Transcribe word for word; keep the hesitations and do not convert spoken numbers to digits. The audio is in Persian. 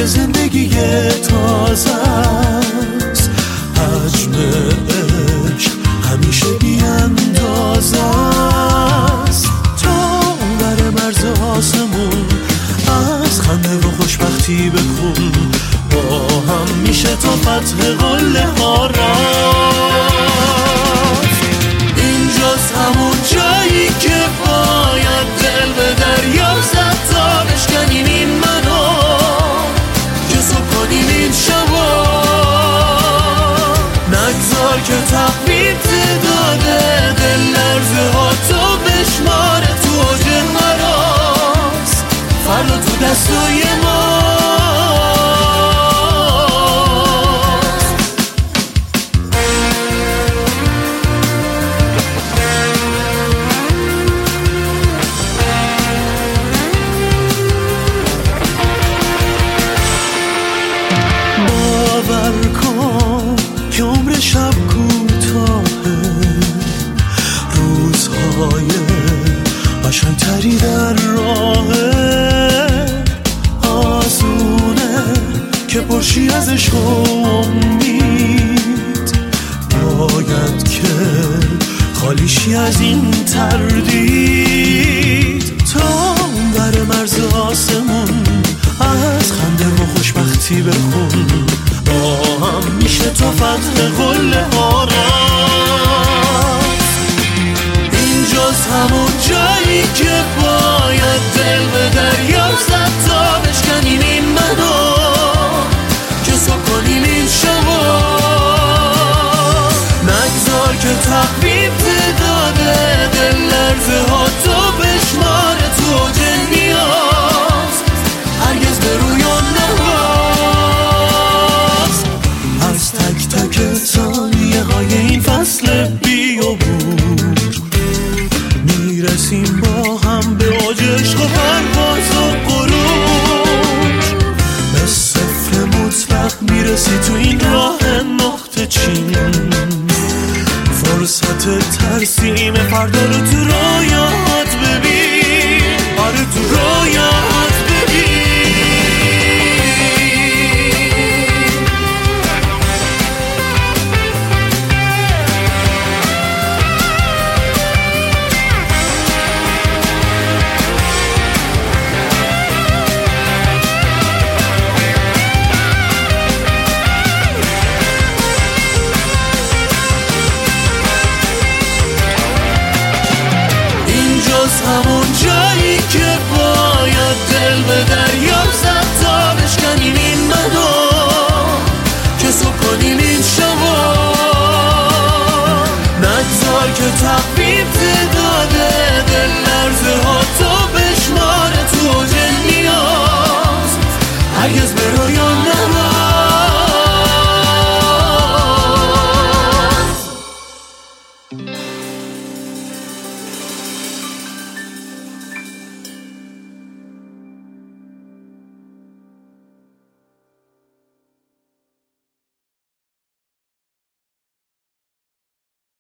یه زندگی تازه است، حجم عشق همیشه بی اندازه است. تا اونور مرز آسمون از خنده و خوشبختی بخون، با هم میشه تا فتح قله ها رفت. اینجاست همون جایی که باید دل به دریا زد تا بشکنیم این منو، که صبح کنیم این شبا. نگذار که تقویم تعداده دل لرزه ها تو بشماره، تو اوج مراست فردا تو دستای ما. شب کوتاهه، روزهای قشنگتری در راهه، آسونه که پرشی از عشق و امید، باید که خالیشی از این تردید. تا اون بر مرز آسمون از خنده و خوشبختی بخون، با هم میشه تا فتح قله ها رفت. اینجاست همون جایی که باید دل به دریا زد تا بشکنیم این منو، که صبح کنیم این شبا. نگذار که تقویم تعداده دل لرزه ها تو بشماره، تو اوج نیاز هرگز به رویا نواز. از تک تک ثانیه های این فصل بیابون میرسیم با هم به اوج عشق و پرواز و غروج. به صفر مطلق میرسی تو این راه نقطه چین، فرصت ترسیم فردا رو تو رویات ببین، آره تو رویات ببین. همون جایی که باید دل به دریا زد تا بشکنیم این منو، که صبح کنیم این شبا. نگذار که تقویم تعداده دل لرزه ها تو بشماره، تو اوج نیاز هرگز